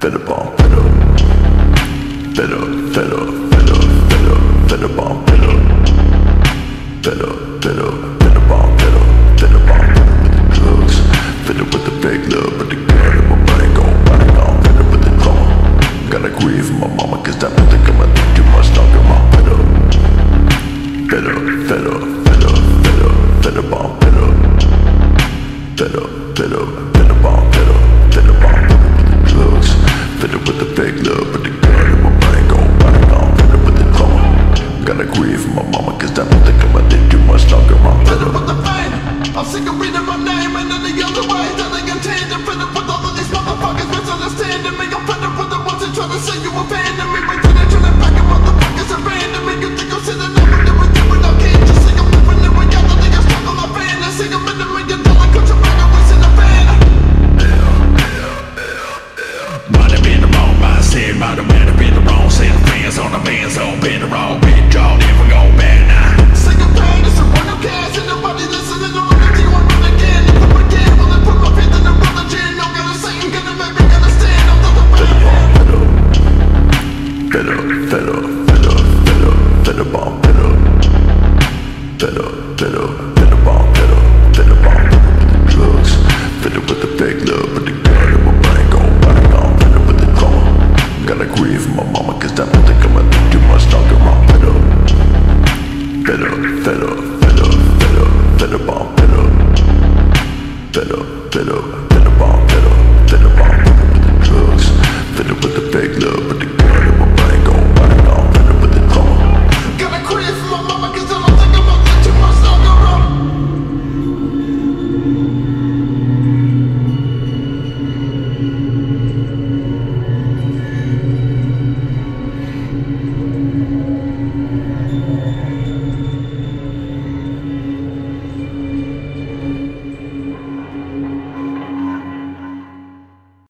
fed up on fed up, fed up, fed up, fed up, fed up, fed up on fed up, fed up, fed up, fed up on fed up, fed up on fed up with the drugs, fed up with the fake love, but the gun in my brain gon' bang on, fed up with the trauma. Gotta grieve for my mama, cause that don't think I'ma think too much longer. I'm fed up, fed up, fed up, fed up, fed up, fed up on fed up, fed up, fed up, fed up on fed up, fed up on fed up with the drugs, fed up with the fake love, but the gun in my brain gon' bang on, fed up with the trauma. Gotta grieve for my mama, cause that don't think I'ma think too much longer. I'm fed up with the pain. I'm sick of reading my name and any other way that I contain. I'm fed up with all of these motherfuckers misunderstanding me. I'm fed up with the ones that try to say you abandon me. Wait till they turn it back and motherfuckers abandon me. You think I'm sitting there with everything when I can't just see I'm living in reality. I struggle, I fantasy. I'm in $1 million contract, in a van. Might have been the wrong mindset, might have been the wrong set of fans on the van zone. Been the wrong bit drawn, if we go back now. Sick of pain, it's a run of cash, and nobody listening to what I do. I'm running again, if I'm again, will I put my faith in the religion? No gonna say, gonna make me understand. I'm not the fed up, fed up, fed up, fed up, fed up, fed up on fed up, fed up, fed up, fed up on fed up, fed up on fed up with the drugs, fed up with the fake love, but the gun in my brain gon' bang on, fed up with the trauma. Gotta grieve for my mama.